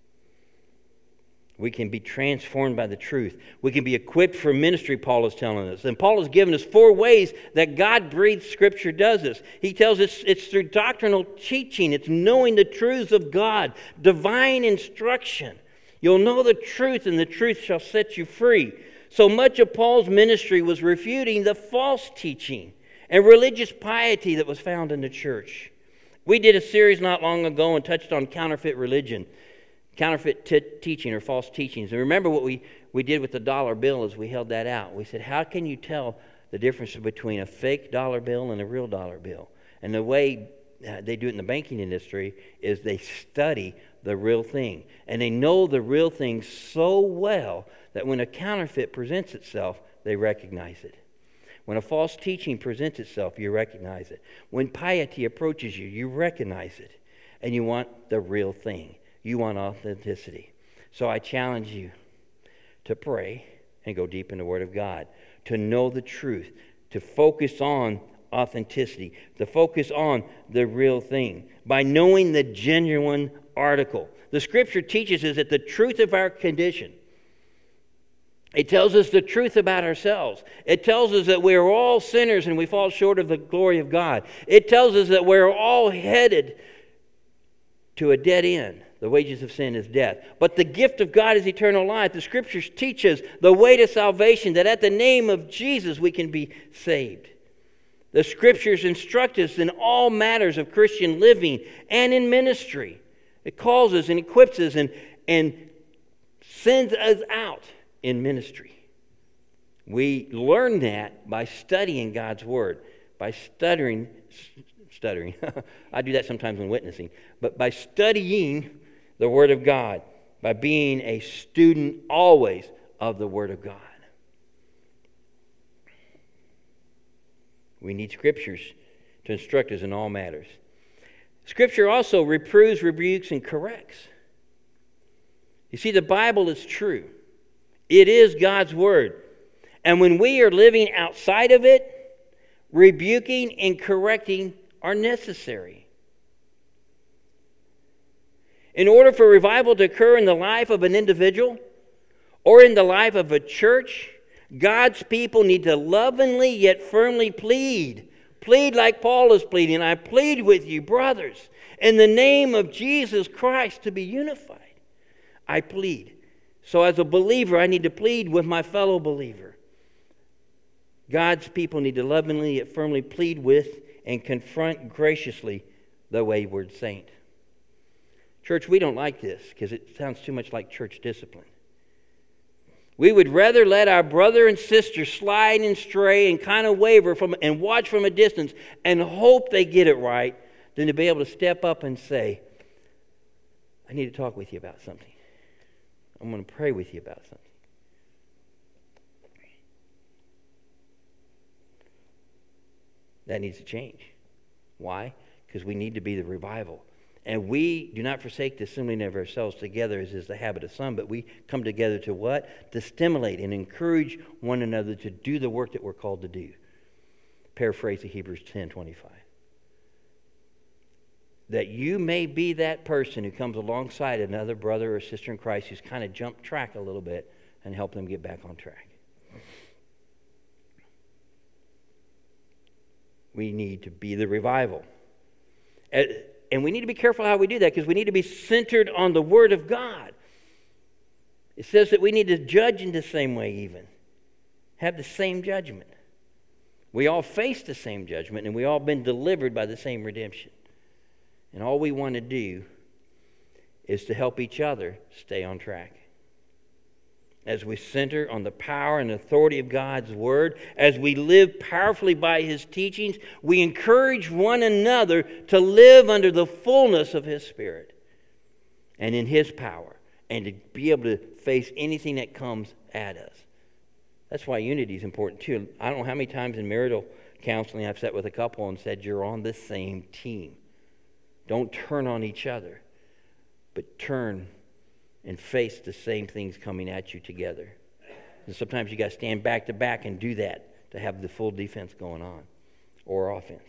We can be transformed by the truth. We can be equipped for ministry, Paul is telling us. And Paul has given us 4 ways that God-breathed Scripture does this. He tells us it's through doctrinal teaching. It's knowing the truths of God. Divine instruction. You'll know the truth, and the truth shall set you free. So much of Paul's ministry was refuting the false teaching and religious piety that was found in the church. We did a series not long ago and touched on counterfeit religion. Counterfeit teaching or false teachings. And remember what we did with the dollar bill as we held that out. We said, how can you tell the difference between a fake dollar bill and a real dollar bill? And the way they do it in the banking industry is they study the real thing. And they know the real thing so well that when a counterfeit presents itself, they recognize it. When a false teaching presents itself, you recognize it. When piety approaches you, you recognize it. And you want the real thing. You want authenticity. So I challenge you to pray and go deep in the Word of God, to know the truth, to focus on authenticity, to focus on the real thing, by knowing the genuine article. The Scripture teaches us that the truth of our condition, it tells us the truth about ourselves. It tells us that we are all sinners and we fall short of the glory of God. It tells us that we're all headed to a dead end. The wages of sin is death. But the gift of God is eternal life. The Scriptures teach us the way to salvation, that at the name of Jesus we can be saved. The Scriptures instruct us in all matters of Christian living and in ministry. It calls us and equips us and sends us out in ministry. We learn that by studying God's Word, by stuttering. I do that sometimes when witnessing. But by studying the Word of God by being a student always of the Word of God. We need Scriptures to instruct us in all matters. Scripture also reproves, rebukes, and corrects. You see, the Bible is true. It is God's Word. And when we are living outside of it, rebuking and correcting are necessary. In order for revival to occur in the life of an individual or in the life of a church, God's people need to lovingly yet firmly plead. Plead like Paul is pleading. I plead with you, brothers, in the name of Jesus Christ, to be unified. I plead. So as a believer, I need to plead with my fellow believer. God's people need to lovingly yet firmly plead with and confront graciously the wayward saint. Church, we don't like this because it sounds too much like church discipline. We would rather let our brother and sister slide and stray and kind of waver and watch from a distance and hope they get it right than to be able to step up and say, I need to talk with you about something. I'm going to pray with you about something. That needs to change. Why? Because we need to be the revival. And we do not forsake the assembling of ourselves together, as is the habit of some, but we come together to what? To stimulate and encourage one another to do the work that we're called to do. Paraphrase of Hebrews 10:25. That you may be that person who comes alongside another brother or sister in Christ who's kind of jumped track a little bit and help them get back on track. We need to be the revival. And we need to be careful how we do that because we need to be centered on the Word of God. It says that we need to judge in the same way even. Have the same judgment. We all face the same judgment and we all been delivered by the same redemption. And all we want to do is to help each other stay on track. As we center on the power and authority of God's Word, as we live powerfully by His teachings, we encourage one another to live under the fullness of His Spirit and in His power, and to be able to face anything that comes at us. That's why unity is important too. I don't know how many times in marital counseling I've sat with a couple and said, you're on the same team. Don't turn on each other, but turn and face the same things coming at you together. And sometimes you got to stand back to back and do that to have the full defense going on, or offense.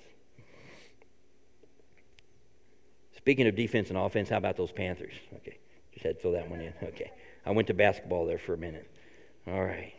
Speaking of defense and offense, how about those Panthers? Okay, just had to throw that one in. Okay, I went to basketball there for a minute. All right.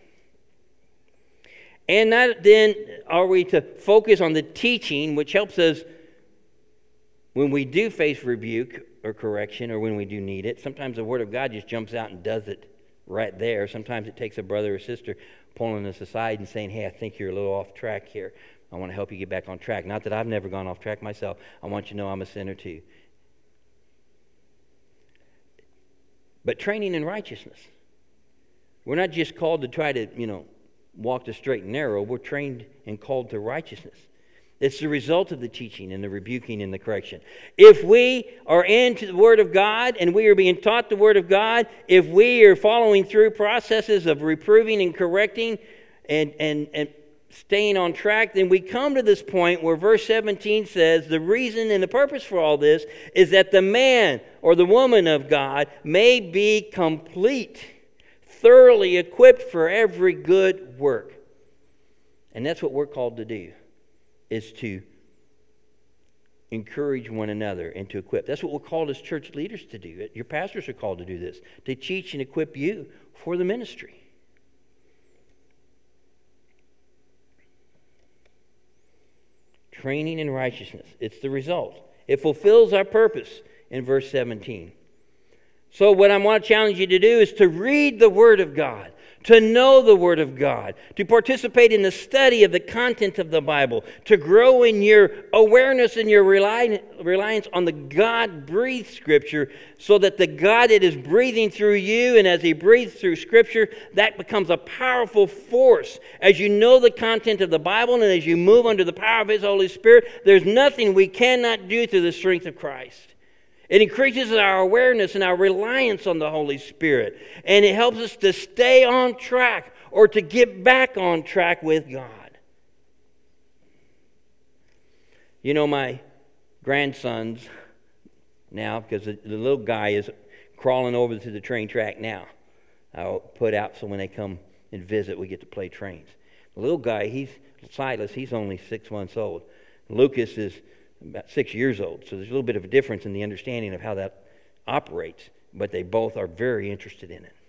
And not then are we to focus on the teaching, which helps us when we do face rebuke or correction, or when we do need it. Sometimes the Word of God just jumps out and does it right there. Sometimes it takes a brother or sister pulling us aside and saying, hey, I think you're a little off track here. I want to help you get back on track. Not that I've never gone off track myself. I want you to know I'm a sinner too. But training in righteousness. We're not just called to try to, walk the straight and narrow. We're trained and called to righteousness. It's the result of the teaching and the rebuking and the correction. If we are into the Word of God and we are being taught the Word of God, if we are following through processes of reproving and correcting and staying on track, then we come to this point where verse 17 says the reason and the purpose for all this is that the man or the woman of God may be complete, thoroughly equipped for every good work. And that's what we're called to do, is to encourage one another and to equip. That's what we're called as church leaders to do. Your pastors are called to do this, to teach and equip you for the ministry. Training in righteousness. It's the result. It fulfills our purpose in verse 17. So what I want to challenge you to do is to read the Word of God, to know the Word of God, to participate in the study of the content of the Bible, to grow in your awareness and your reliance on the God-breathed Scripture, so that the God that is breathing through you, and as He breathes through Scripture, that becomes a powerful force. As you know the content of the Bible and as you move under the power of His Holy Spirit, there's nothing we cannot do through the strength of Christ. It increases our awareness and our reliance on the Holy Spirit. And it helps us to stay on track or to get back on track with God. You know, my grandsons now, because the little guy is crawling over to the train track now. I'll put out so when they come and visit, we get to play trains. The little guy, Silas, he's only 6 months old. Lucas is about 6 years old. So there's a little bit of a difference in the understanding of how that operates. But they both are very interested in it.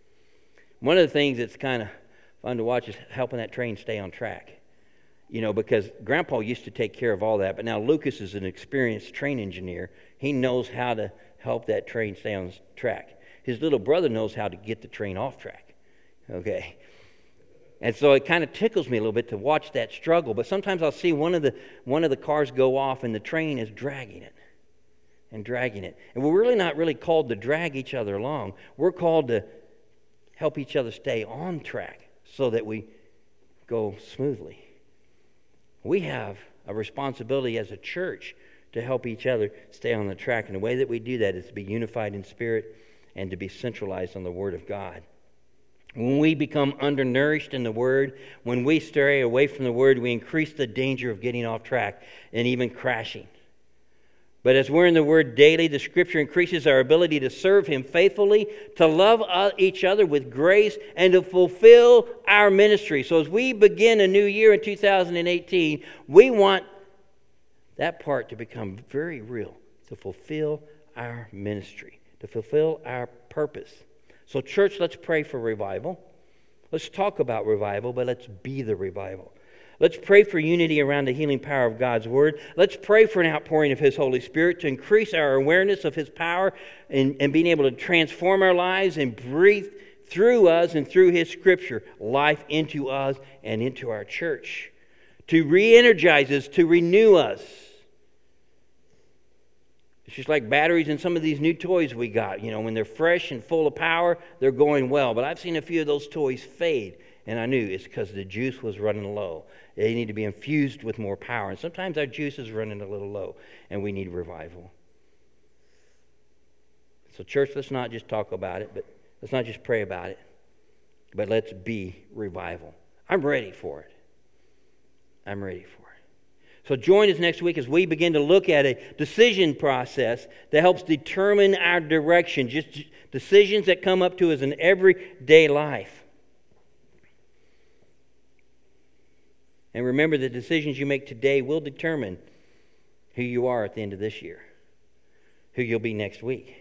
One of the things that's kind of fun to watch is helping that train stay on track. You know, because Grandpa used to take care of all that. But now Lucas is an experienced train engineer. He knows how to help that train stay on track. His little brother knows how to get the train off track. Okay. And so it kind of tickles me a little bit to watch that struggle. But sometimes I'll see one of the cars go off and the train is dragging it. And dragging it. And we're really not really called to drag each other along. We're called to help each other stay on track so that we go smoothly. We have a responsibility as a church to help each other stay on the track. And the way that we do that is to be unified in spirit and to be centralized on the Word of God. When we become undernourished in the Word, when we stray away from the Word, we increase the danger of getting off track and even crashing. But as we're in the Word daily, the Scripture increases our ability to serve Him faithfully, to love each other with grace, and to fulfill our ministry. So as we begin a new year in 2018, we want that part to become very real, to fulfill our ministry, to fulfill our purpose. So church, let's pray for revival. Let's talk about revival, but let's be the revival. Let's pray for unity around the healing power of God's Word. Let's pray for an outpouring of His Holy Spirit to increase our awareness of His power and being able to transform our lives and breathe through us and through His Scripture life into us and into our church. To re-energize us, to renew us. It's just like batteries in some of these new toys we got. You know, when they're fresh and full of power, they're going well. But I've seen a few of those toys fade. And I knew it's because the juice was running low. They need to be infused with more power. And sometimes our juice is running a little low, and we need revival. So church, let's not just talk about it, but let's not just pray about it, but let's be revival. I'm ready for it. I'm ready for it. So join us next week as we begin to look at a decision process that helps determine our direction, just decisions that come up to us in everyday life. And remember, the decisions you make today will determine who you are at the end of this year, who you'll be next week.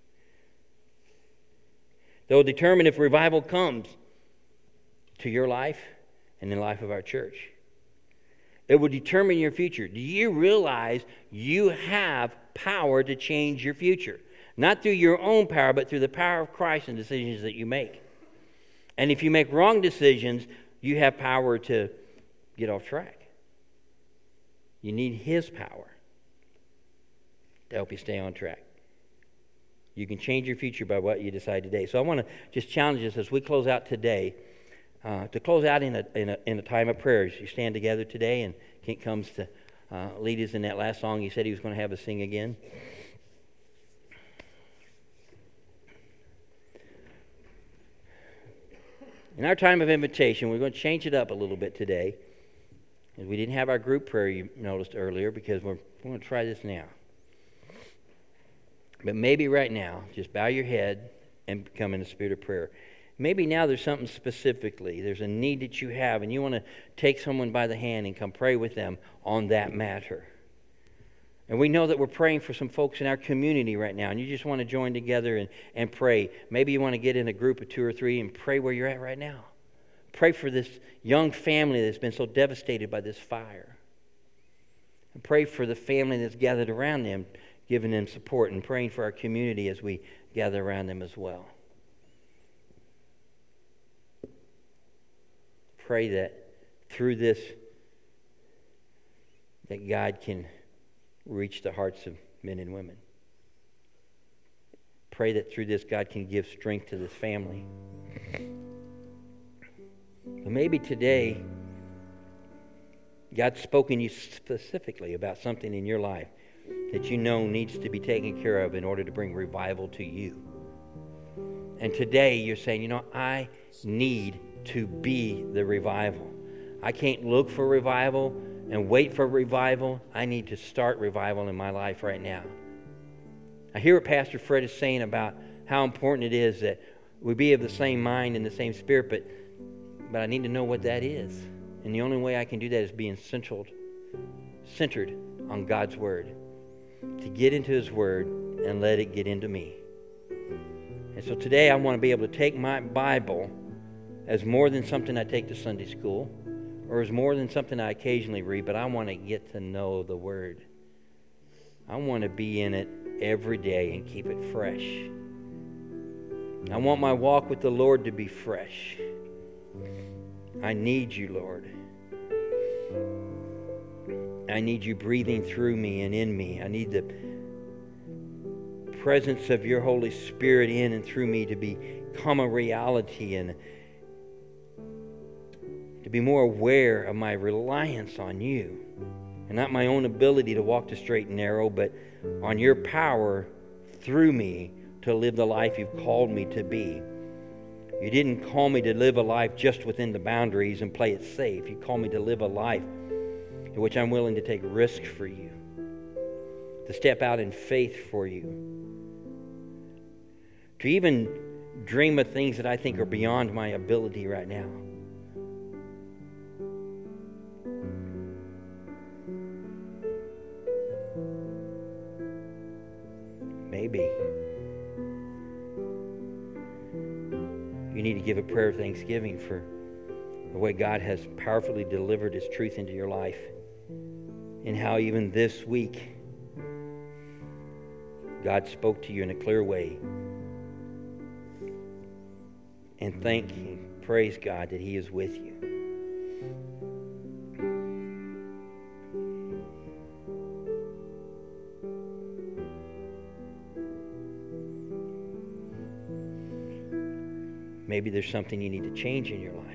They'll determine if revival comes to your life and the life of our church. It will determine your future. Do you realize you have power to change your future? Not through your own power, but through the power of Christ and decisions that you make. And if you make wrong decisions, you have power to get off track. You need His power to help you stay on track. You can change your future by what you decide today. So I want to just challenge us as we close out today, to close out in a time of prayer. As you stand together today, and Kent comes to lead us in that last song he said he was going to have us sing again. In our time of invitation, we're going to change it up a little bit today. We didn't have our group prayer, you noticed earlier, because we're going to try this now. But maybe right now, just bow your head and come in the spirit of prayer. Maybe now there's something specifically, there's a need that you have, and you want to take someone by the hand and come pray with them on that matter. And we know that we're praying for some folks in our community right now, and you just want to join together and pray. Maybe you want to get in a group of 2 or 3 and pray where you're at right now. Pray for this young family that's been so devastated by this fire. And pray for the family that's gathered around them, giving them support, and praying for our community as we gather around them as well. Pray that through this, that God can reach the hearts of men and women. Pray that through this, God can give strength to this family. But maybe today, God's spoken to you specifically about something in your life that you know needs to be taken care of in order to bring revival to you. And today you're saying, you know, I need to be the revival. I can't look for revival and wait for revival. I need to start revival in my life right now. I hear what Pastor Fred is saying about how important it is that we be of the same mind and the same spirit, but I need to know what that is. And the only way I can do that is being centered on God's Word. To get into His Word and let it get into me. And so today I want to be able to take my Bible as more than something I take to Sunday school or as more than something I occasionally read, but I want to get to know the Word. I want to be in it every day and keep it fresh. I want my walk with the Lord to be fresh. I need you, Lord. I need you breathing through me and in me. I need the presence of your Holy Spirit in and through me to become a reality and to be more aware of my reliance on you and not my own ability to walk the straight and narrow, but on your power through me to live the life you've called me to be. You didn't call me to live a life just within the boundaries and play it safe. You called me to live a life in which I'm willing to take risk for you, to step out in faith for you, to even dream of things that I think are beyond my ability right now. Maybe you need to give a prayer of thanksgiving for the way God has powerfully delivered His truth into your life, and how even this week God spoke to you in a clear way. And thank you, praise God that He is with you. Maybe there's something you need to change in your life.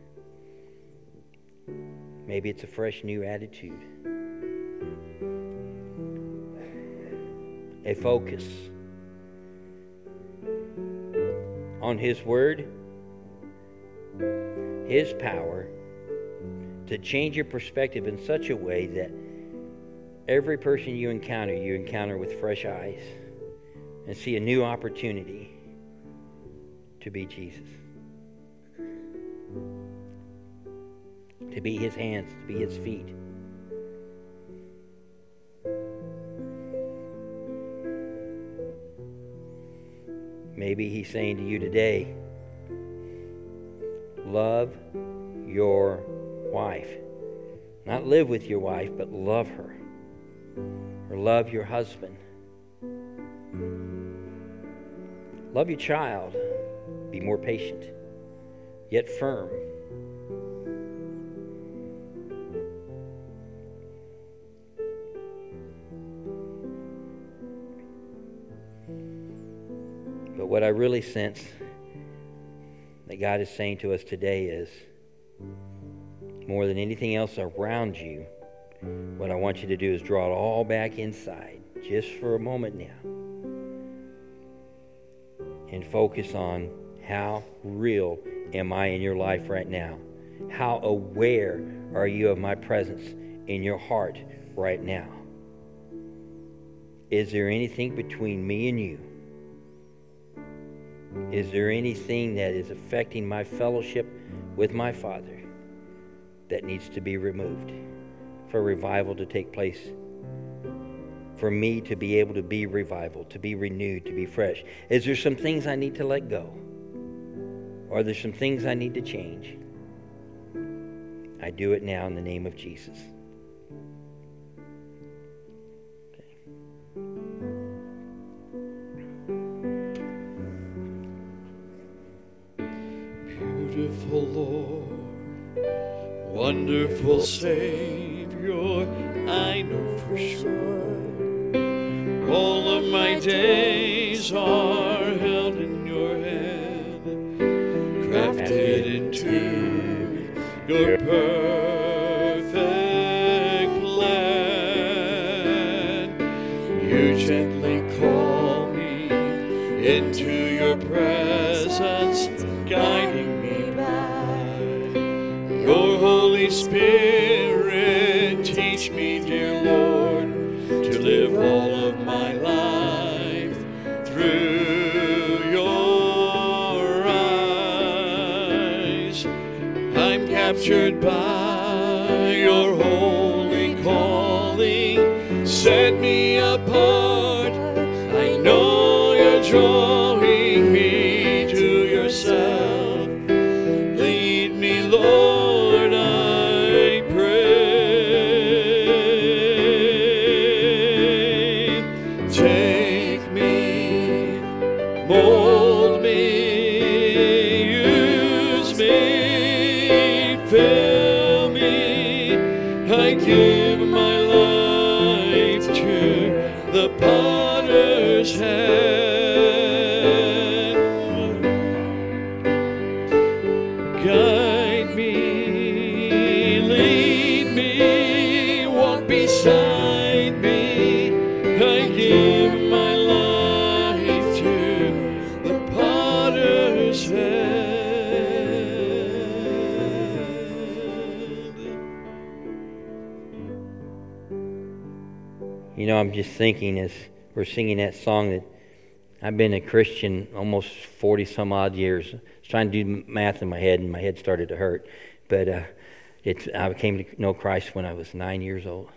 Maybe it's a fresh new attitude, a focus on His Word, His power, to change your perspective in such a way that every person you encounter with fresh eyes and see a new opportunity to be Jesus. To be His hands, to be His feet. Maybe He's saying to you today, love your wife. Not live with your wife, but love her. Or love your husband. Love your child. Be more patient, yet firm. But what I really sense that God is saying to us today is, more than anything else around you, what I want you to do is draw it all back inside, just for a moment now, and focus on how real am I in your life right now? How aware are you of my presence in your heart right now? Is there anything between me and you? Is there anything that is affecting my fellowship with my Father that needs to be removed for revival to take place? For me to be able to be revival, to be renewed, to be fresh? Is there some things I need to let go? Or are there some things I need to change? I do it now in the name of Jesus. Okay. Beautiful Lord, wonderful Savior, I know for sure all of my days are held in your hand, crafted into your perfect plan. gently call me into your presence, guiding me by your Holy Spirit. Teach me, dear Lord, to live all of my life through your eyes. I'm captured by your holy calling. Set me apart. I know you're drawing me to yourself. Lead me, Lord, I pray. Take me, mold me, use me, fill me. I give my life to the potter's hand. Guide me, lead me, walk beside me. I give my life to the potter's hand. You know, I'm just thinking as we're singing that song that I've been a Christian almost 40 some odd years. I was trying to do math in my head, and my head started to hurt. But I came to know Christ when I was 9 years old.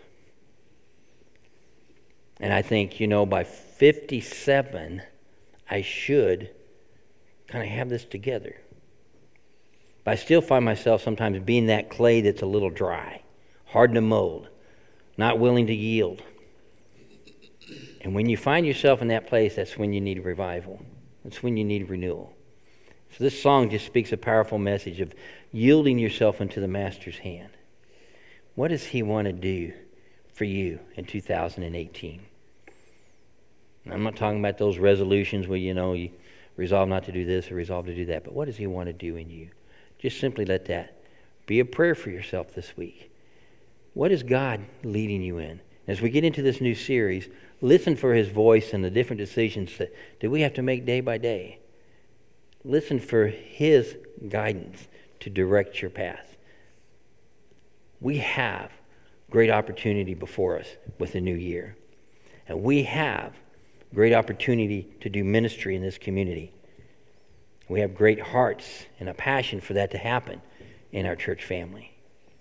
And I think, you know, by 57, I should kind of have this together. But I still find myself sometimes being that clay that's a little dry, hard to mold, not willing to yield. And when you find yourself in that place, that's when you need revival. That's when you need renewal. So this song just speaks a powerful message of yielding yourself into the Master's hand. What does He want to do for you in 2018? I'm not talking about those resolutions where, you know, you resolve not to do this or resolve to do that. But what does He want to do in you? Just simply let that be a prayer for yourself this week. What is God leading you in? As we get into this new series, listen for His voice and the different decisions that we have to make day by day. Listen for His guidance to direct your path. We have great opportunity before us with the new year. And we have great opportunity to do ministry in this community. We have great hearts and a passion for that to happen in our church family.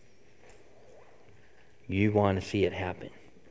You want to see it happen.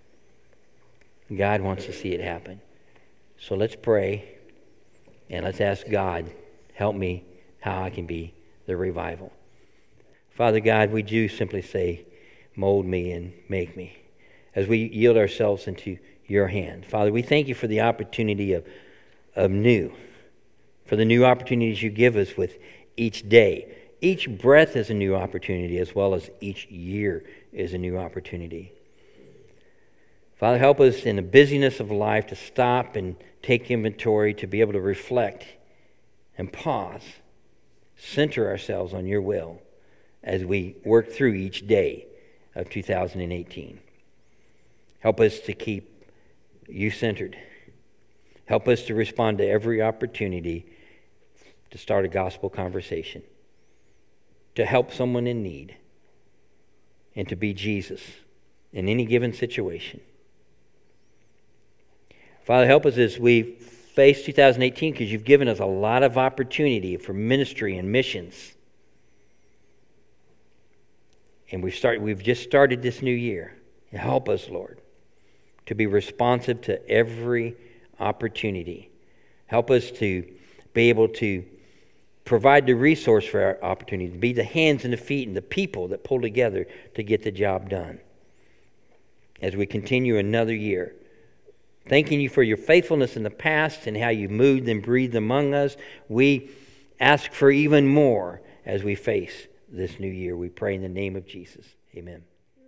God wants to see it happen. So let's pray and let's ask God, help me how I can be the revival. Father God, we do simply say, mold me and make me as we yield ourselves into your hand. Father, we thank you for the opportunity of new, for the new opportunities you give us with each day. Each breath is a new opportunity, as well as each year is a new opportunity. Father, help us in the busyness of life to stop and take inventory, to be able to reflect and pause, center ourselves on your will as we work through each day of 2018. Help us to keep you centered. Help us to respond to every opportunity to start a gospel conversation, to help someone in need, and to be Jesus in any given situation. Father, help us as we face 2018, because you've given us a lot of opportunity for ministry and missions. And we've just started this new year. Help us, Lord, to be responsive to every opportunity. Help us to be able to provide the resource for our opportunity, to be the hands and the feet and the people that pull together to get the job done. As we continue another year, thanking you for your faithfulness in the past and how you moved and breathed among us, we ask for even more as we face this new year. We pray in the name of Jesus. Amen.